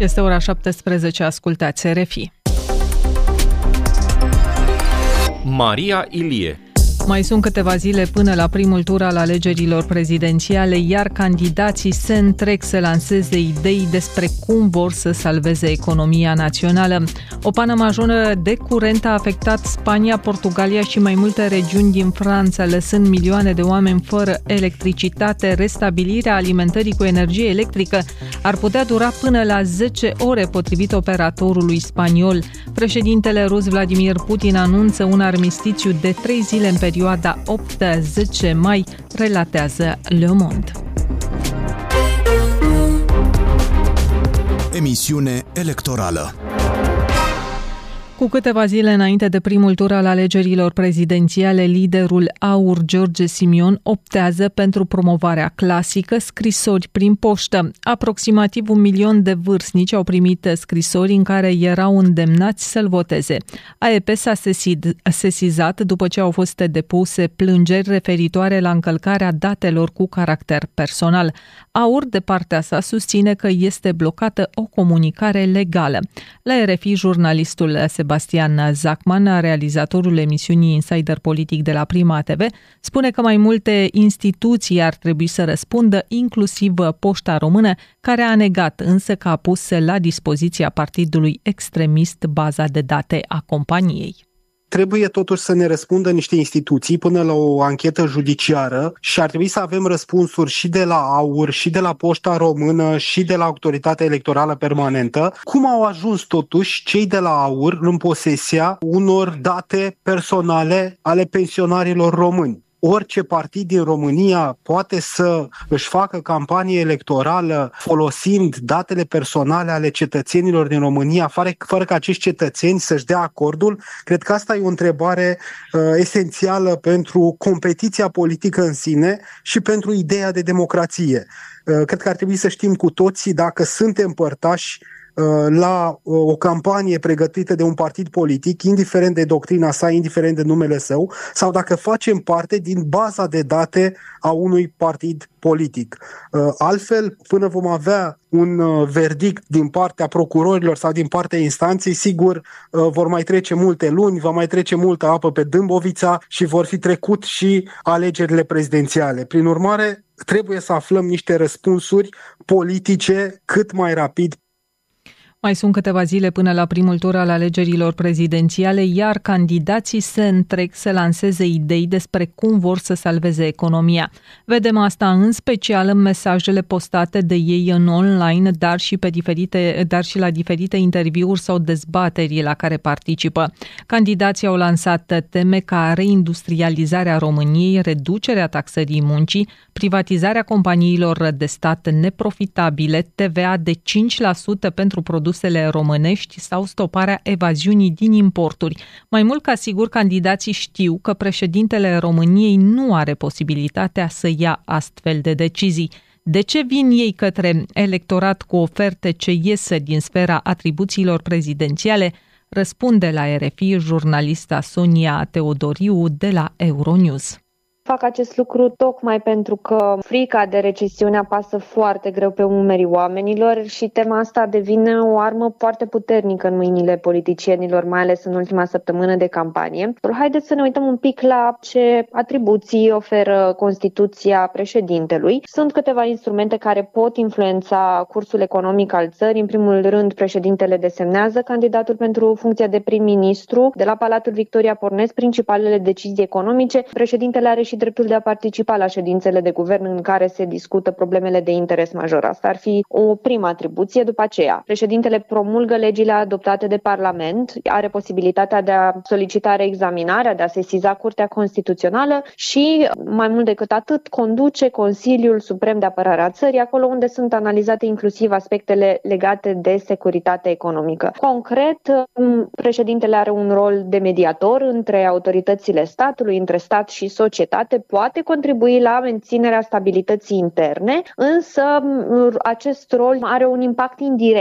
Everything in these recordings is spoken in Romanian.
Este ora 17, ascultați RFI. Maria Ilie. Mai sunt câteva zile până la primul tur al alegerilor prezidențiale, iar candidații se întrec să lanseze idei despre cum vor să salveze economia națională. O pană majoră de curent a afectat Spania, Portugalia și mai multe regiuni din Franța, lăsând milioane de oameni fără electricitate. Restabilirea alimentării cu energie electrică ar putea dura până la 10 ore, potrivit operatorului spaniol. Președintele rus Vladimir Putin anunță un armistițiu de 3 zile în perioada 8-10 mai, relatează Le Monde. Emisiune electorală. Cu câteva zile înainte de primul tur al alegerilor prezidențiale, liderul AUR, George Simion, optează pentru promovarea clasică, scrisori prin poștă. Aproximativ 1 milion de vârstnici au primit scrisori în care erau îndemnați să-l voteze. AEP s-a sesizat după ce au fost depuse plângeri referitoare la încălcarea datelor cu caracter personal. AUR, de partea sa, susține că este blocată o comunicare legală. La RFI, jurnalistul Sebastian Zachman, realizatorul emisiunii Insider Politic de la Prima TV, spune că mai multe instituții ar trebui să răspundă, inclusiv Poșta Română, care a negat însă că a pus la dispoziția partidului extremist baza de date a companiei. Trebuie totuși să ne răspundă niște instituții până la o anchetă judiciară și ar trebui să avem răspunsuri și de la AUR, și de la Poșta Română, și de la Autoritatea Electorală Permanentă. Cum au ajuns totuși cei de la AUR în posesia unor date personale ale pensionarilor români? Orice partid din România poate să își facă campanie electorală folosind datele personale ale cetățenilor din România, fără ca acești cetățeni să-și dea acordul? Cred că asta e o întrebare esențială pentru competiția politică în sine și pentru ideea de democrație. Cred că ar trebui să știm cu toții dacă suntem părtași la o campanie pregătită de un partid politic, indiferent de doctrina sa, indiferent de numele său, sau dacă facem parte din baza de date a unui partid politic. Altfel, până vom avea un verdict din partea procurorilor sau din partea instanței, sigur, vor mai trece multe luni, va mai trece multă apă pe Dâmbovița și vor fi trecut și alegerile prezidențiale. Prin urmare, trebuie să aflăm niște răspunsuri politice cât mai rapid. Mai sunt câteva zile până la primul tur al alegerilor prezidențiale, iar candidații se întrec să lanseze idei despre cum vor să salveze economia. Vedem asta în special în mesajele postate de ei în online, dar și la diferite interviuri sau dezbateri la care participă. Candidații au lansat teme ca reindustrializarea României, reducerea taxării muncii, privatizarea companiilor de stat neprofitabile, TVA de 5% pentru produsele românești sau stoparea evaziunii din importuri. Mai mult ca sigur, candidații știu că președintele României nu are posibilitatea să ia astfel de decizii. De ce vin ei către electorat cu oferte ce iese din sfera atribuțiilor prezidențiale? Răspunde la RFI jurnalista Sonia Teodoriu de la Euronews. Fac acest lucru tocmai pentru că frica de recesiune apasă foarte greu pe umerii oamenilor și tema asta devine o armă foarte puternică în mâinile politicienilor, mai ales în ultima săptămână de campanie. Haideți să ne uităm un pic la ce atribuții oferă Constituția președintelui. Sunt câteva instrumente care pot influența cursul economic al țării. În primul rând, președintele desemnează candidatul pentru funcția de prim-ministru. De la Palatul Victoria pornesc principalele decizii economice. Președintele are și dreptul de a participa la ședințele de guvern în care se discută problemele de interes major. Asta ar fi o primă atribuție. După aceea, președintele promulgă legile adoptate de Parlament, are posibilitatea de a solicita reexaminarea, de a sesiza Curtea Constituțională și, mai mult decât atât, conduce Consiliul Suprem de Apărare a țării, acolo unde sunt analizate inclusiv aspectele legate de securitate economică. Concret, președintele are un rol de mediator între autoritățile statului, între stat și societate, poate contribui la menținerea stabilității interne, însă acest rol are un impact indirect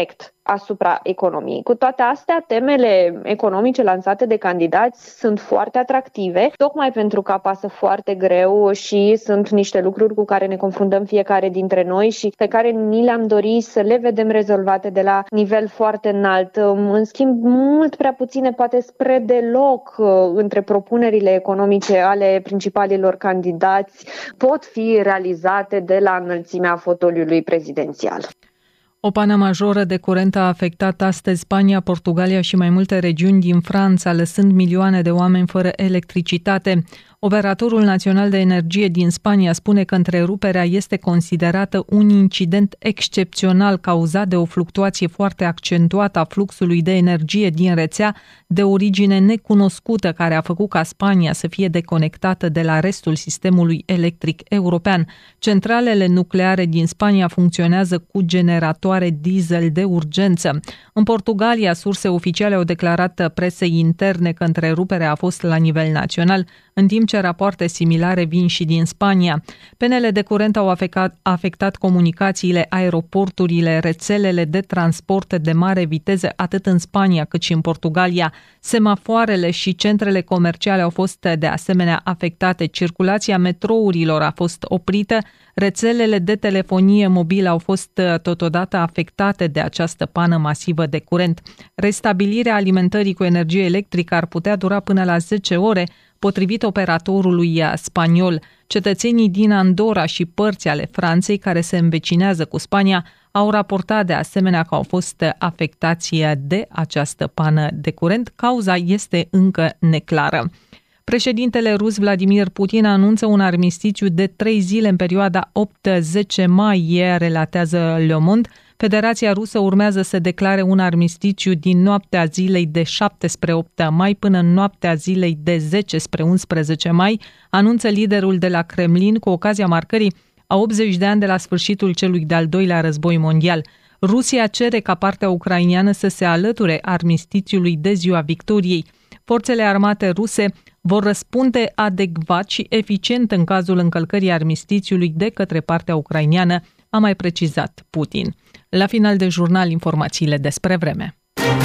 asupra economiei. Cu toate astea, temele economice lansate de candidați sunt foarte atractive, tocmai pentru că apasă foarte greu și sunt niște lucruri cu care ne confruntăm fiecare dintre noi și pe care ni le-am dorit să le vedem rezolvate de la nivel foarte înalt. În schimb, mult prea puține, poate spre deloc, între propunerile economice ale principalilor candidați pot fi realizate de la înălțimea fotoliului prezidențial. O pană majoră de curent a afectat astăzi Spania, Portugalia și mai multe regiuni din Franța, lăsând milioane de oameni fără electricitate. Operatorul național de energie din Spania spune că întreruperea este considerată un incident excepțional cauzat de o fluctuație foarte accentuată a fluxului de energie din rețea de origine necunoscută, care a făcut ca Spania să fie deconectată de la restul sistemului electric european. Centralele nucleare din Spania funcționează cu generatoare diesel de urgență. În Portugalia, surse oficiale au declarat presei interne că întreruperea a fost la nivel național, în timp ce rapoarte similare vin și din Spania. Penele de curent au afectat comunicațiile, aeroporturile, rețelele de transport de mare viteză atât în Spania cât și în Portugalia. Semafoarele și centrele comerciale au fost de asemenea afectate. Circulația metrourilor a fost oprită. Rețelele de telefonie mobilă au fost totodată afectate de această pană masivă de curent. Restabilirea alimentării cu energie electrică ar putea dura până la 10 ore, potrivit operatorului spaniol. Cetățenii din Andorra și părți ale Franței care se învecinează cu Spania au raportat de asemenea că au fost afectați de această pană de curent. Cauza este încă neclară. Președintele rus Vladimir Putin anunță un armistițiu de 3 zile în perioada 8-10 mai, relatează Le Monde. Federația Rusă urmează să declare un armistițiu din noaptea zilei de 7 spre 8 mai până în noaptea zilei de 10 spre 11 mai, anunță liderul de la Kremlin cu ocazia marcării a 80 de ani de la sfârșitul celui de-al doilea război mondial. Rusia cere ca partea ucraineană să se alăture armistițiului de ziua victoriei. Forțele armate ruse vor răspunde adecvat și eficient în cazul încălcării armistițiului de către partea ucraineană, a mai precizat Putin. La final de jurnal, informațiile despre vreme.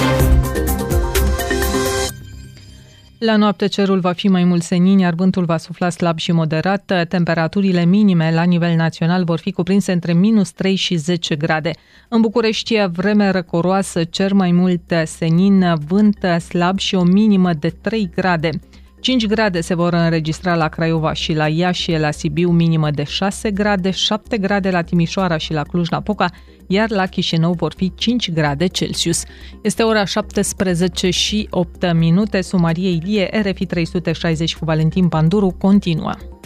La noapte cerul va fi mai mult senin, iar vântul va sufla slab și moderat. Temperaturile minime la nivel național vor fi cuprinse între -3 și 10 grade. În București, vreme răcoroasă, cer mai mult senin, vânt slab și o minimă de 3 grade. 5 grade se vor înregistra la Craiova și la Iași, la Sibiu minimă de 6 grade, 7 grade la Timișoara și la Cluj-Napoca, iar la Chișinău vor fi 5 grade Celsius. Este ora 17 și 8 minute. Sunt Maria Ilie, RFI 360 cu Valentin Panduru continuă.